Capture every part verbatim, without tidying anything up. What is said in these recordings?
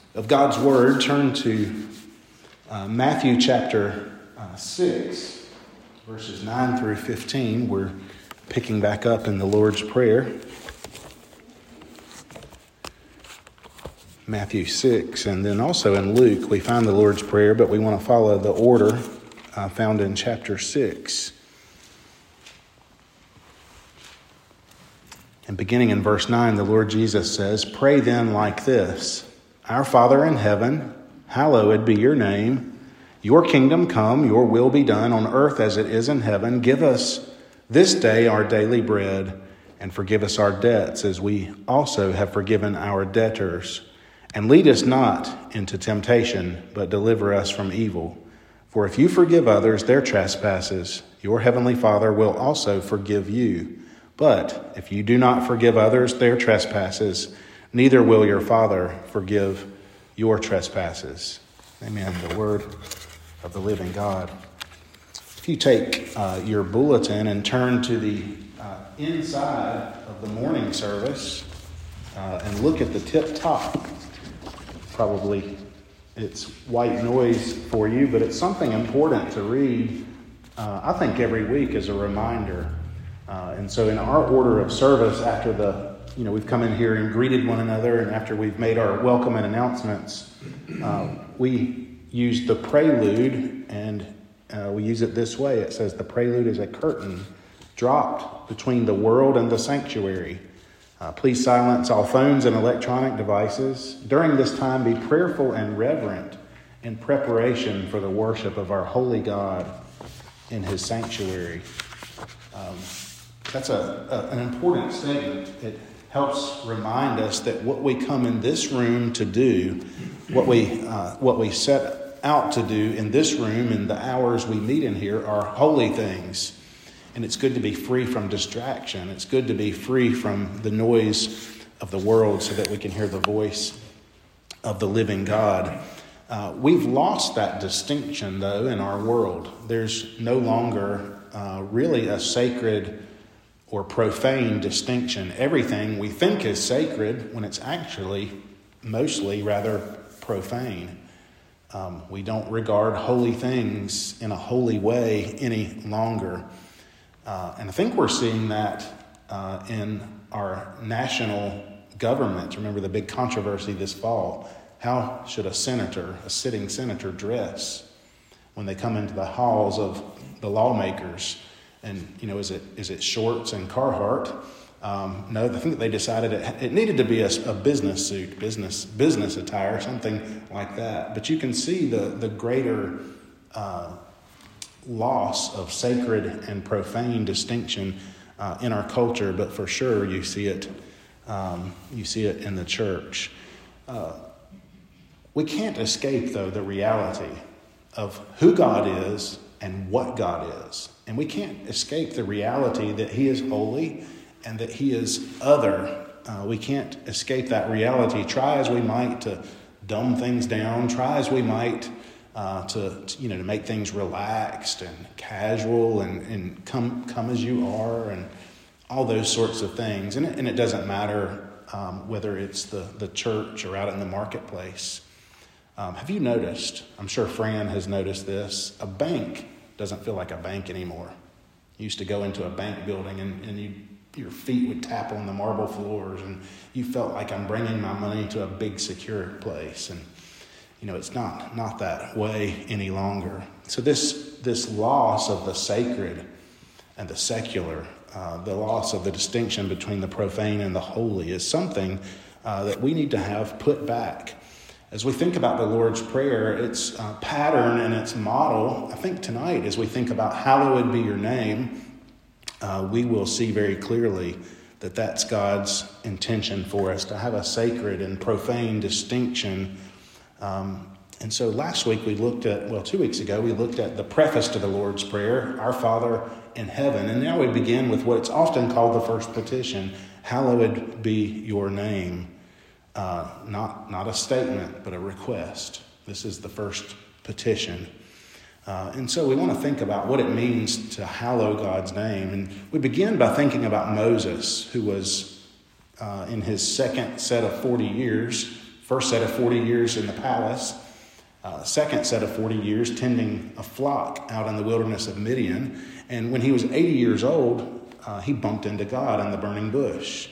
of God's Word, turn to uh, Matthew chapter uh, six, verses nine through fifteen. We're picking back up in the Lord's Prayer. Matthew six, and then also in Luke, we find the Lord's Prayer, but we want to follow the order uh, found in chapter six. And beginning in verse nine, the Lord Jesus says, "Pray then like this, Our Father in heaven, hallowed be your name. Your kingdom come, your will be done on earth as it is in heaven. Give us this day our daily bread, and forgive us our debts as we also have forgiven our debtors. And lead us not into temptation, but deliver us from evil. For if you forgive others their trespasses, your heavenly Father will also forgive you. But if you do not forgive others their trespasses, neither will your Father forgive your trespasses." Amen. The word of the living God. If you take uh, your bulletin and turn to the uh, inside of the morning service uh, and look at the tip top, probably it's white noise for you, but it's something important to read, uh, I think, every week as a reminder. Uh, and so in our order of service, after the, you know, we've come in here and greeted one another, and after we've made our welcome and announcements, uh, we use the prelude, and uh, we use it this way. It says the prelude is a curtain dropped between the world and the sanctuary. Uh, please silence all phones and electronic devices. During this time, be prayerful and reverent in preparation for the worship of our holy God in his sanctuary. Um, that's a, a an important statement. It helps remind us that what we come in this room to do, what we uh, what we set out to do in this room in the hours we meet in here, are holy things. And it's good to be free from distraction. It's good to be free from the noise of the world so that we can hear the voice of the living God. Uh, we've lost that distinction, though, in our world. There's no longer uh, really a sacred or profane distinction. Everything we think is sacred when it's actually mostly rather profane. Um, we don't regard holy things in a holy way any longer. Uh, and I think we're seeing that uh, in our national government. Remember the big controversy this fall. How should a senator, a sitting senator, dress when they come into the halls of the lawmakers? And, you know, is it is it shorts and Carhartt? Um, no, I think they decided it, it needed to be a, a business suit, business business attire, something like that. But you can see the, the greater Uh, loss of sacred and profane distinction uh, in our culture, but for sure you see it um, you see it in the church. Uh, we can't escape, though, the reality of who God is and what God is. And we can't escape the reality that he is holy and that he is other. Uh, we can't escape that reality. Try as we might to dumb things down, try as we might Uh, to, to you know to make things relaxed and casual and, and come come as you are and all those sorts of things. And it, and it doesn't matter um, whether it's the, the church or out in the marketplace. Um, have you noticed, I'm sure Fran has noticed this, a bank doesn't feel like a bank anymore. You used to go into a bank building and, and you, your feet would tap on the marble floors and you felt like, I'm bringing my money to a big secure place. And You know, it's not not that way any longer. So this this loss of the sacred and the secular, uh, the loss of the distinction between the profane and the holy is something uh, that we need to have put back. As we think about the Lord's Prayer, its uh, pattern and its model, I think tonight as we think about hallowed be your name, uh, we will see very clearly that that's God's intention for us, to have a sacred and profane distinction. Um, and so last week we looked at, well, two weeks ago, we looked at the preface to the Lord's Prayer, Our Father in heaven. And now we begin with what's often called the first petition, hallowed be your name. Uh, not, not a statement, but a request. This is the first petition. Uh, and so we want to think about what it means to hallow God's name. And we begin by thinking about Moses, who was uh, in his second set of forty years, First set of forty years in the palace, uh, second set of forty years tending a flock out in the wilderness of Midian. And when he was eighty years old, uh, he bumped into God in the burning bush.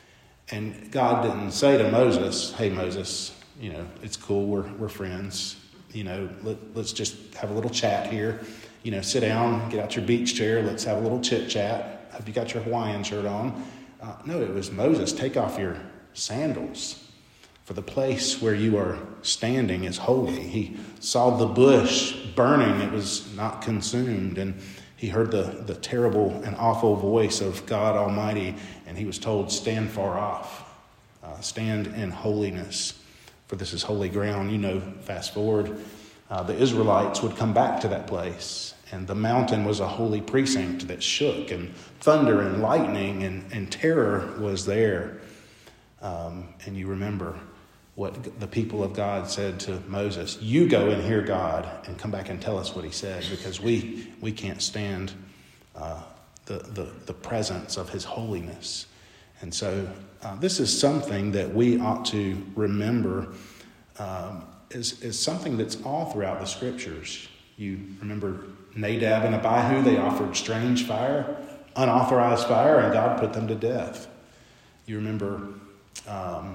And God didn't say to Moses, hey, Moses, you know, it's cool, we're we're friends. You know, let, let's just have a little chat here. You know, sit down, get out your beach chair, let's have a little chit-chat. Have you got your Hawaiian shirt on? Uh, no, it was Moses, take off your sandals, for the place where you are standing is holy. He saw the bush burning, it was not consumed, and he heard the, the terrible and awful voice of God Almighty, and he was told, stand far off, uh, stand in holiness, for this is holy ground. You know, fast forward, uh, the Israelites would come back to that place, and the mountain was a holy precinct that shook, and thunder and lightning and, and terror was there. Um, and you remember what the people of God said to Moses, you go and hear God and come back and tell us what he said, because we we can't stand uh, the, the, the presence of his holiness. And so uh, this is something that we ought to remember um, is, is something that's all throughout the scriptures. You remember Nadab and Abihu, they offered strange fire, unauthorized fire, and God put them to death. You remember, um,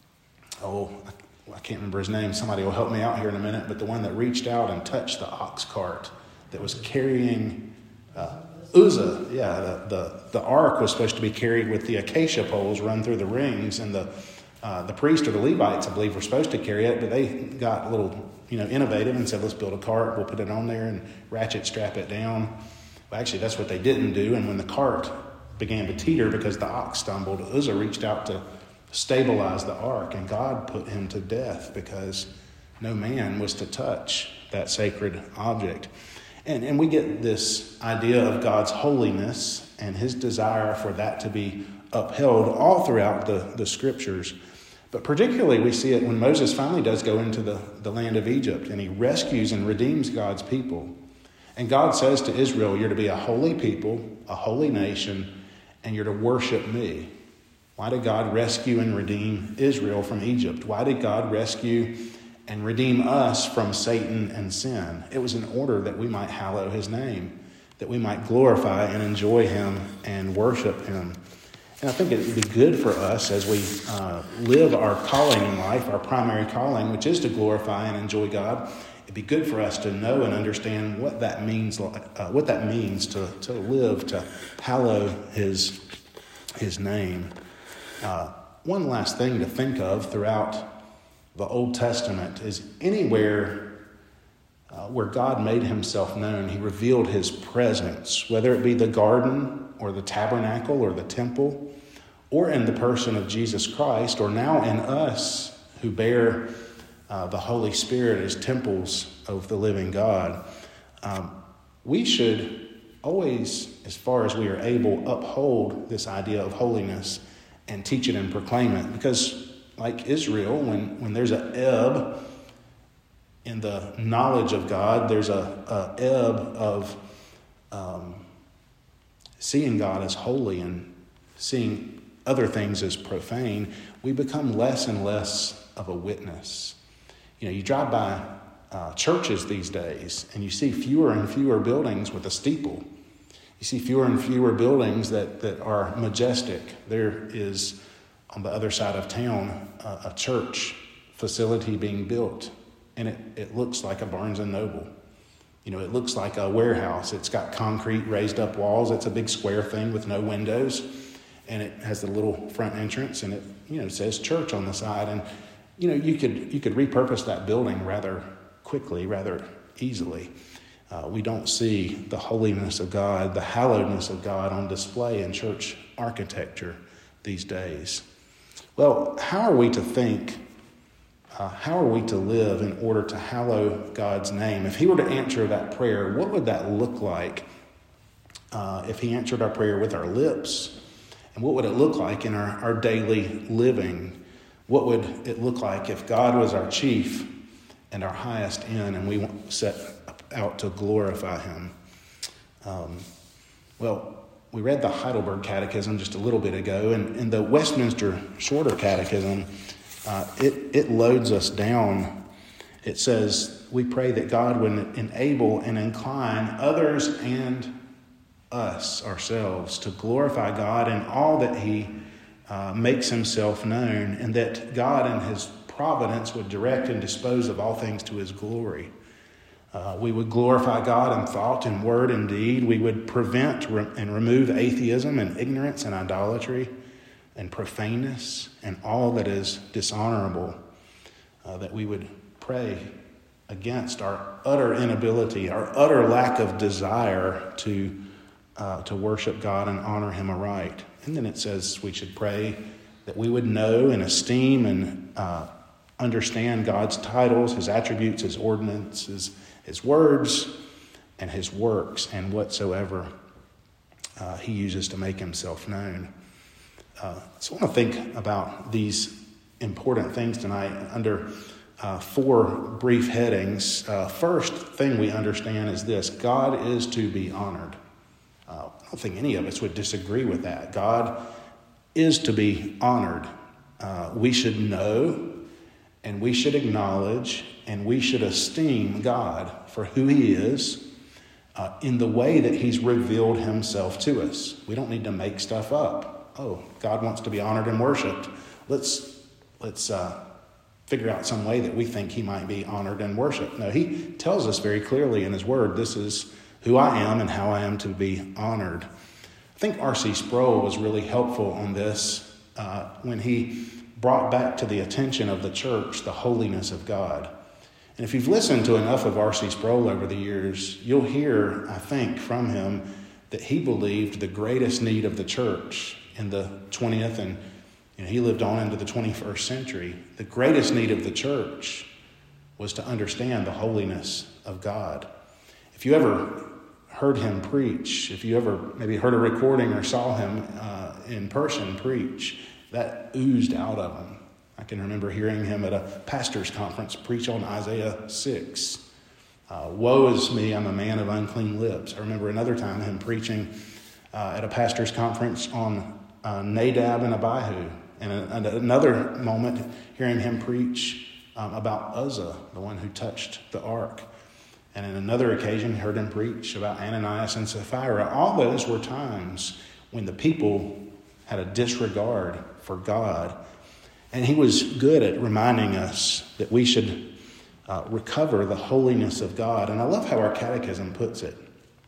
oh, I can't remember his name. Somebody will help me out here in a minute, but the one that reached out and touched the ox cart that was carrying uh, Uzzah. Yeah, the, the, the ark was supposed to be carried with the acacia poles run through the rings, and the uh, the priest or the Levites, I believe, were supposed to carry it, but they got a little, you know, innovative and said, let's build a cart, we'll put it on there and ratchet strap it down. Well, actually, that's what they didn't do, and when the cart began to teeter because the ox stumbled, Uzzah reached out to stabilize the ark, and God put him to death because no man was to touch that sacred object. And, and we get this idea of God's holiness and his desire for that to be upheld all throughout the, the scriptures. But particularly we see it when Moses finally does go into the, the land of Egypt, and he rescues and redeems God's people. And God says to Israel, you're to be a holy people, a holy nation, and you're to worship me. Why did God rescue and redeem Israel from Egypt? Why did God rescue and redeem us from Satan and sin? It was in order that we might hallow his name, that we might glorify and enjoy him and worship him. And I think it would be good for us as we uh, live our calling in life, our primary calling, which is to glorify and enjoy God. It'd be good for us to know and understand what that means, uh, what that means to, to live, to hallow his, his name. Uh, one last thing to think of throughout the Old Testament is anywhere uh, where God made himself known, he revealed his presence, whether it be the garden or the tabernacle or the temple, or in the person of Jesus Christ, or now in us who bear uh, the Holy Spirit as temples of the living God. Um, we should always, as far as we are able, uphold this idea of holiness and teach it and proclaim it. Because like Israel, when, when there's an ebb in the knowledge of God, there's a, a ebb of um, seeing God as holy and seeing other things as profane, we become less and less of a witness. You know, you drive by uh, churches these days and you see fewer and fewer buildings with a steeple. You see fewer and fewer buildings that, that are majestic. There is, on the other side of town, a, a church facility being built, and it, it looks like a Barnes and Noble. You know, it looks like a warehouse. It's got concrete raised up walls. It's a big square thing with no windows, and it has the little front entrance, and it, you know, says church on the side. And, you know, you could you could repurpose that building rather quickly, rather easily. Uh, we don't see the holiness of God, the hallowedness of God on display in church architecture these days. Well, how are we to think? Uh, how are we to live in order to hallow God's name? If he were to answer that prayer, what would that look like uh, if he answered our prayer with our lips? And what would it look like in our, our daily living? What would it look like if God was our chief and our highest end and we set out to glorify him? Um, well, we read the Heidelberg Catechism just a little bit ago, and in the Westminster Shorter Catechism, uh, it, it loads us down. It says, we pray that God would enable and incline others and us, ourselves, to glorify God in all that he uh, makes himself known, and that God in his providence would direct and dispose of all things to his glory. Uh, we would glorify God in thought and word and deed. We would prevent re- and remove atheism and ignorance and idolatry and profaneness and all that is dishonorable. Uh, that we would pray against our utter inability, our utter lack of desire to uh, to worship God and honor him aright. And then it says we should pray that we would know and esteem and uh, understand God's titles, his attributes, his ordinances, his words, and his works, and whatsoever uh, he uses to make himself known. Uh, so I want to think about these important things tonight under uh, four brief headings. Uh, first thing we understand is this: God is to be honored. Uh, I don't think any of us would disagree with that. God is to be honored. Uh, we should know, and we should acknowledge, and we should esteem God for who he is uh, in the way that he's revealed himself to us. We don't need to make stuff up. Oh, God wants to be honored and worshiped. Let's let's uh, figure out some way that we think he might be honored and worshiped. No, he tells us very clearly in his word, this is who I am and how I am to be honored. I think R C Sproul was really helpful on this uh, when he brought back to the attention of the church the holiness of God. And if you've listened to enough of R C Sproul over the years, you'll hear, I think, from him that he believed the greatest need of the church in the twentieth and you know, he lived on into the twenty-first century. The greatest need of the church was to understand the holiness of God. If you ever heard him preach, if you ever maybe heard a recording or saw him uh, in person preach, that oozed out of him. I can remember hearing him at a pastor's conference preach on Isaiah six. Uh, Woe is me, I'm a man of unclean lips. I remember another time him preaching uh, at a pastor's conference on uh, Nadab and Abihu. And, a, and another moment hearing him preach um, about Uzzah, the one who touched the ark. And in another occasion heard him preach about Ananias and Sapphira. All those were times when the people had a disregard for God. And he was good at reminding us that we should uh, recover the holiness of God. And I love how our catechism puts it.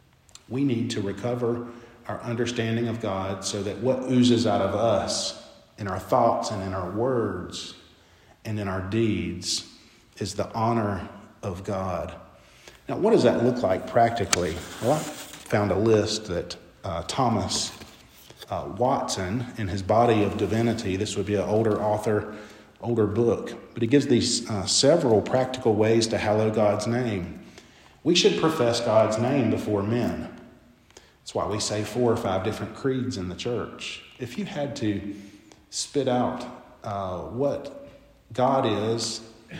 We need to recover our understanding of God so that what oozes out of us in our thoughts and in our words and in our deeds is the honor of God. Now, what does that look like practically? Well, I found a list that uh, Thomas Uh, Watson, in his Body of Divinity, this would be an older author, older book, but he gives these uh, several practical ways to hallow God's name. We should profess God's name before men. That's why we say four or five different creeds in the church. If you had to spit out uh, what God is,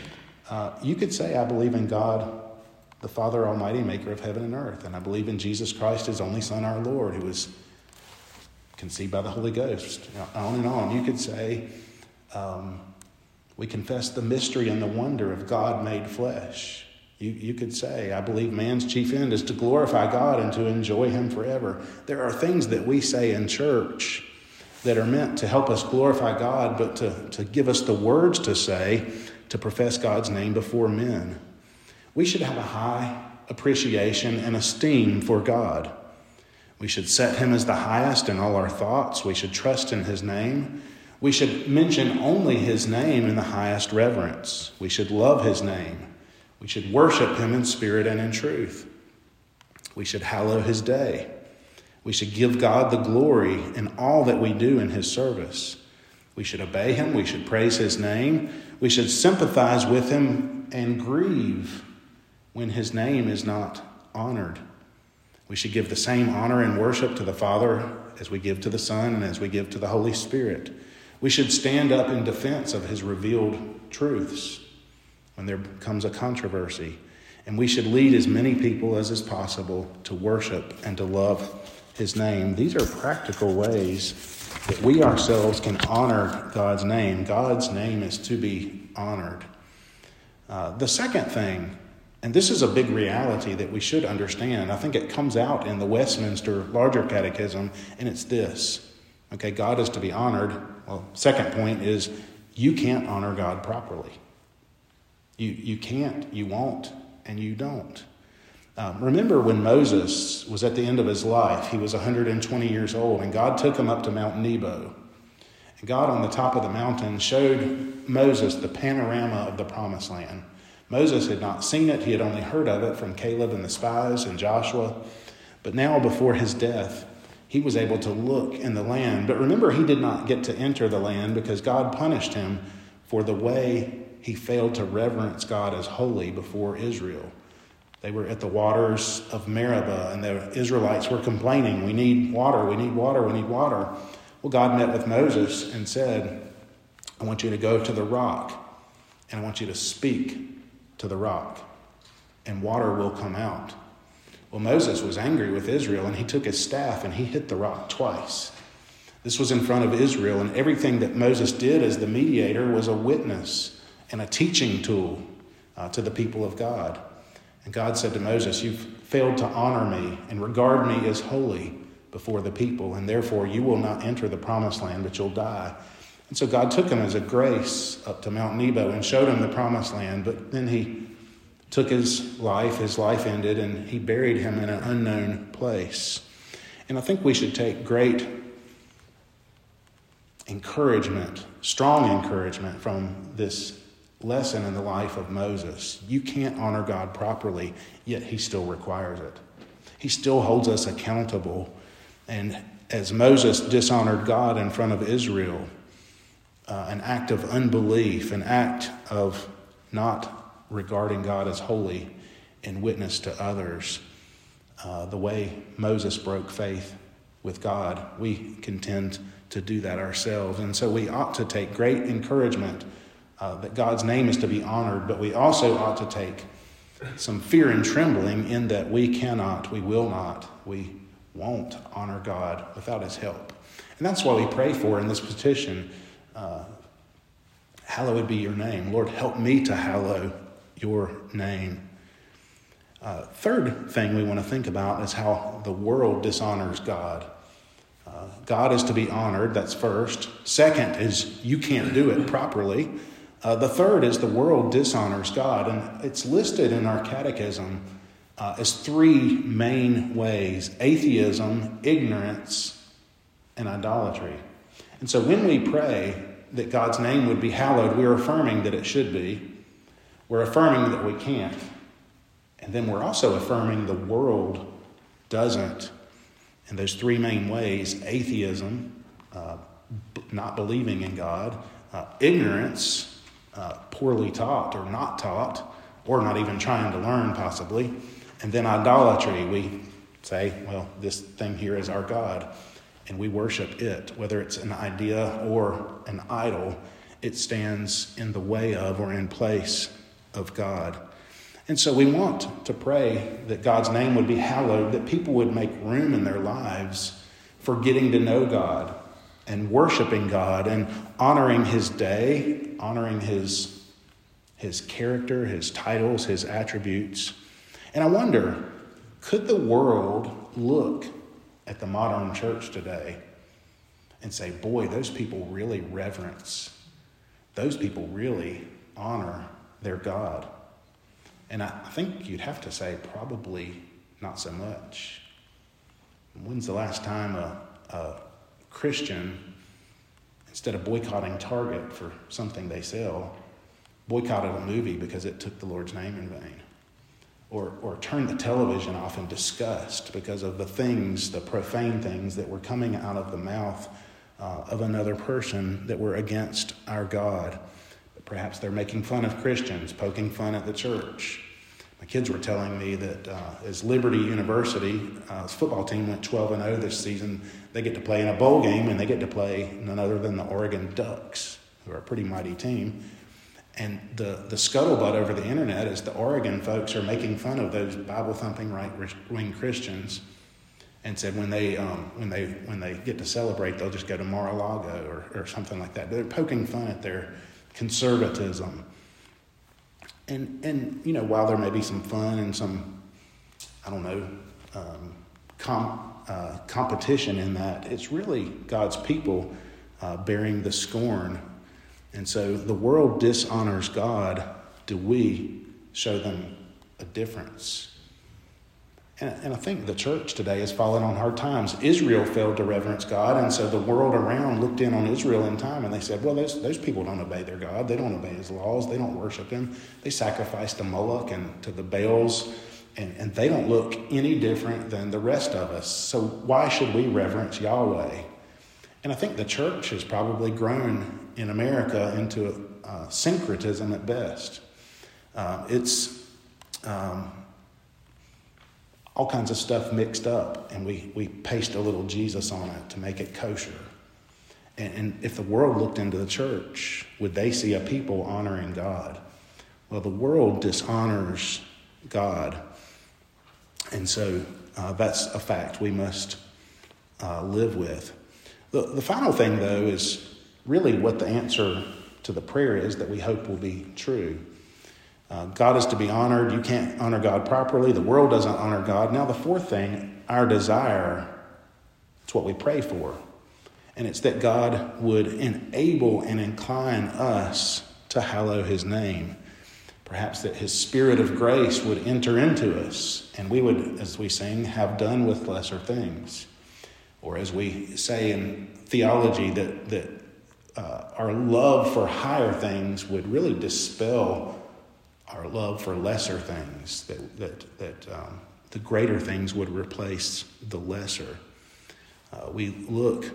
uh, you could say, I believe in God, the Father Almighty, maker of heaven and earth, and I believe in Jesus Christ, his only Son, our Lord, who was conceived by the Holy Ghost. On and on. You could say, um, we confess the mystery and the wonder of God made flesh. You, you could say, I believe man's chief end is to glorify God and to enjoy him forever. There are things that we say in church that are meant to help us glorify God, but to, to give us the words to say to profess God's name before men. We should have a high appreciation and esteem for God. We should set him as the highest in all our thoughts. We should trust in his name. We should mention only his name in the highest reverence. We should love his name. We should worship him in spirit and in truth. We should hallow his day. We should give God the glory in all that we do in his service. We should obey him. We should praise his name. We should sympathize with him and grieve when his name is not honored. We should give the same honor and worship to the Father as we give to the Son and as we give to the Holy Spirit. We should stand up in defense of his revealed truths when there comes a controversy. And we should lead as many people as is possible to worship and to love his name. These are practical ways that we ourselves can honor God's name. God's name is to be honored. Uh, the second thing, and this is a big reality that we should understand. I think it comes out in the Westminster Larger Catechism, and it's this. Okay, God is to be honored. Well, second point is you can't honor God properly. You, you can't, you won't, and you don't. Um, remember when Moses was at the end of his life, he was one hundred twenty years old, and God took him up to Mount Nebo. And God on the top of the mountain showed Moses the panorama of the Promised Land. Moses had not seen it. He had only heard of it from Caleb and the spies and Joshua. But now before his death, he was able to look in the land. But remember, he did not get to enter the land because God punished him for the way he failed to reverence God as holy before Israel. They were at the waters of Meribah, and the Israelites were complaining, we need water, we need water, we need water. Well, God met with Moses and said, I want you to go to the rock, and I want you to speak to the rock, and water will come out. Well, Moses was angry with Israel, and he took his staff and he hit the rock twice. This was in front of Israel, and everything that Moses did as the mediator was a witness and a teaching tool uh, to the people of God. And God said to Moses, you've failed to honor me and regard me as holy before the people, and therefore you will not enter the promised land, but you'll die. And so God took him as a grace up to Mount Nebo and showed him the promised land, but then he took his life, his life ended, and he buried him in an unknown place. And I think we should take great encouragement, strong encouragement from this lesson in the life of Moses. You can't honor God properly, yet he still requires it. He still holds us accountable. And as Moses dishonored God in front of Israel, uh, an act of unbelief, an act of not regarding God as holy in witness to others, uh, the way Moses broke faith with God, we can tend to do that ourselves. And so we ought to take great encouragement uh, that God's name is to be honored, but we also ought to take some fear and trembling in that we cannot, we will not, we won't honor God without his help. And that's why we pray for in this petition, uh, hallowed be your name. Lord, help me to hallow your name. Uh, third thing we want to think about is how the world dishonors God. Uh, God is to be honored, that's first. Second is you can't do it properly. Uh, the third is the world dishonors God, and it's listed in our catechism uh, as three main ways: atheism, ignorance, and idolatry. And so when we pray that God's name would be hallowed, we're affirming that it should be. We're affirming that we can't. And then we're also affirming the world doesn't. And those three main ways: atheism, uh, b- not believing in God; uh, ignorance, uh, poorly taught or not taught, or not even trying to learn possibly; and then idolatry. We say, well, this thing here is our God, and we worship it. Whether it's an idea or an idol, it stands in the way of or in place of God. And so we want to pray that God's name would be hallowed, that people would make room in their lives for getting to know God and worshiping God and honoring his day, honoring his, his character, his titles, his attributes. And I wonder, could the world look at the modern church today and say, boy, those people really reverence, those people really honor their God? And I think you'd have to say probably not so much. When's the last time a, a Christian, instead of boycotting Target for something they sell, boycotted a movie because it took the Lord's name in vain? Or, or turned the television off in disgust because of the things, the profane things that were coming out of the mouth uh, of another person that were against our God? Perhaps they're making fun of Christians, poking fun at the church. My kids were telling me that uh, as Liberty University, uh, his football team went twelve and oh this season, they get to play in a bowl game, and they get to play none other than the Oregon Ducks, who are a pretty mighty team. And the, the scuttlebutt over the internet is the Oregon folks are making fun of those Bible-thumping right-wing Christians. and said when they um, when they when they get to celebrate, they'll just go to Mar-a-Lago or, or something like that. They're poking fun at their conservatism. And and you know, while there may be some fun and some, I don't know, um, com, uh, competition in that, it's really God's people uh, bearing the scorn. And so the world dishonors God. Do we show them a difference? And, and I think the church today has fallen on hard times. Israel failed to reverence God, and so the world around looked in on Israel in time, and they said, well, those, those people don't obey their God. They don't obey his laws. They don't worship him. They sacrifice to Moloch and to the Baals, and, and they don't look any different than the rest of us. So why should we reverence Yahweh? And I think the church has probably grown in America into uh, syncretism at best. Uh, it's... Um, all kinds of stuff mixed up, and we, we paste a little Jesus on it to make it kosher. And, and if the world looked into the church, would they see a people honoring God? Well, the world dishonors God. And so uh, that's a fact we must uh, live with. The, the final thing, though, is really what the answer to the prayer is that we hope will be true. Uh, God is to be honored. You can't honor God properly. The world doesn't honor God. Now, the fourth thing, our desire, it's what we pray for. And it's that God would enable and incline us to hallow his name. Perhaps that his spirit of grace would enter into us, and we would, as we sing, have done with lesser things. Or as we say in theology, that, that uh, our love for higher things would really dispel our love for lesser things, that that that um, the greater things would replace the lesser. Uh, we look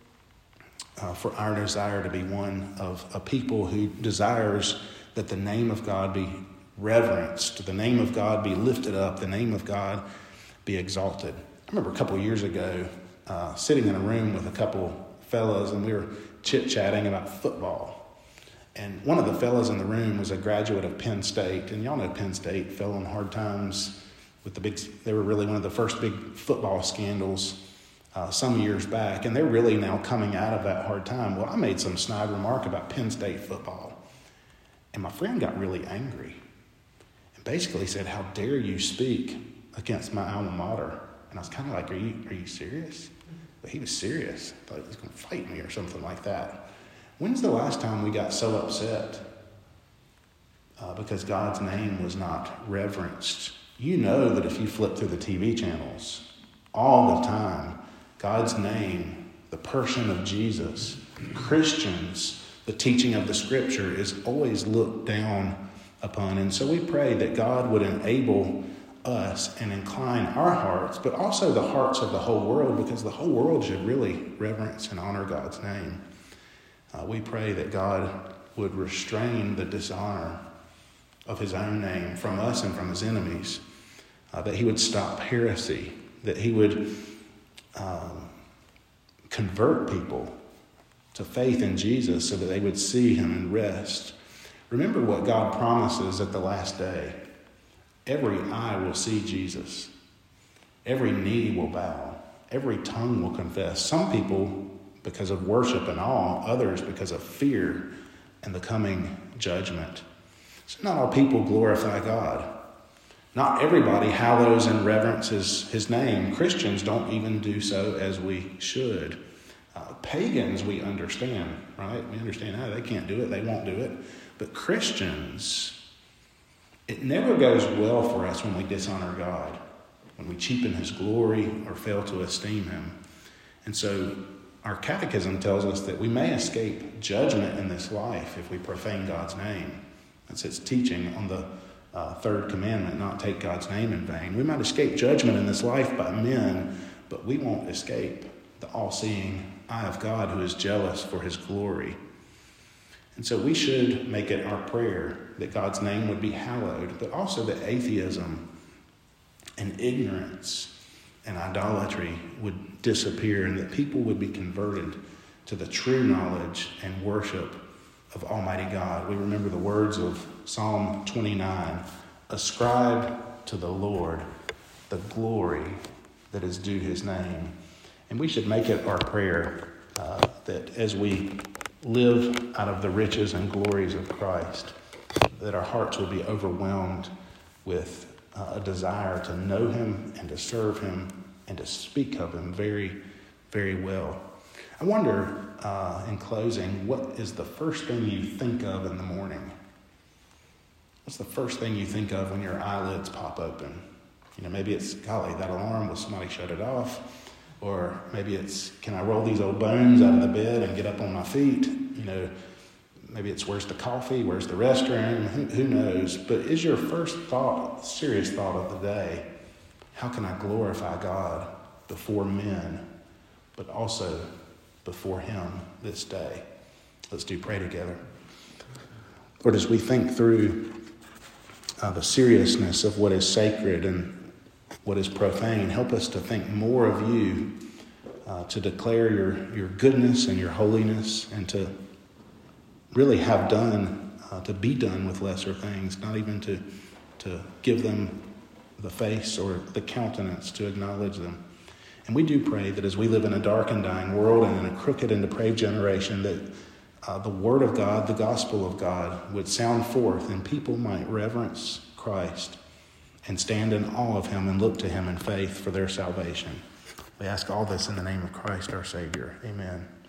uh, for our desire to be one of a people who desires that the name of God be reverenced, the name of God be lifted up, the name of God be exalted. I remember a couple of years ago uh, sitting in a room with a couple fellas, and we were chit-chatting about football. And one of the fellas in the room was a graduate of Penn State. And y'all know Penn State fell on hard times with the big, they were really one of the first big football scandals uh, some years back. And they're really now coming out of that hard time. Well, I made some snide remark about Penn State football. And my friend got really angry and basically said, how dare you speak against my alma mater? And I was kind of like, are you, are you serious? But he was serious. I thought he was going to fight me or something like that. When's the last time we got so upset uh, because God's name was not reverenced? You know that if you flip through the T V channels all the time, God's name, the person of Jesus, Christians, the teaching of the scripture is always looked down upon. And so we pray that God would enable us and incline our hearts, but also the hearts of the whole world, because the whole world should really reverence and honor God's name. Uh, we pray that God would restrain the dishonor of his own name from us and from his enemies, uh, that he would stop heresy, that he would um, convert people to faith in Jesus so that they would see him and rest. Remember what God promises at the last day. Every eye will see Jesus. Every knee will bow. Every tongue will confess. Some people because of worship and awe, others because of fear and the coming judgment. So not all people glorify God. Not everybody hallows and reverences his name. Christians don't even do so as we should. Uh, pagans, we understand, right? We understand how they can't do it, they won't do it. But Christians, it never goes well for us when we dishonor God, when we cheapen his glory or fail to esteem him. And so our catechism tells us that we may escape judgment in this life if we profane God's name. That's its teaching on the uh, third commandment, not take God's name in vain. We might escape judgment in this life by men, but we won't escape the all-seeing eye of God who is jealous for his glory. And so we should make it our prayer that God's name would be hallowed, but also that atheism and ignorance and idolatry would disappear, and that people would be converted to the true knowledge and worship of Almighty God. We remember the words of Psalm twenty-nine, ascribe to the Lord the glory that is due his name. And we should make it our prayer uh, that as we live out of the riches and glories of Christ, that our hearts will be overwhelmed with uh, a desire to know him and to serve him and to speak of him very, very well. I wonder, uh, in closing, what is the first thing you think of in the morning? What's the first thing you think of when your eyelids pop open? You know, maybe it's, golly, that alarm, will somebody shut it off? Or maybe it's, can I roll these old bones out of the bed and get up on my feet? You know, maybe it's, where's the coffee? Where's the restroom? Who, who knows? But is your first thought, serious thought of the day, how can I glorify God before men, but also before him this day? Let's do pray together. Lord, as we think through uh, the seriousness of what is sacred and what is profane, help us to think more of you, uh, to declare your, your goodness and your holiness, and to really have done, uh, to be done with lesser things, not even to, to give them the face or the countenance to acknowledge them. And we do pray that as we live in a dark and dying world and in a crooked and depraved generation, that uh, the word of God, the gospel of God, would sound forth and people might reverence Christ and stand in awe of him and look to him in faith for their salvation. We ask all this in the name of Christ our Savior. Amen.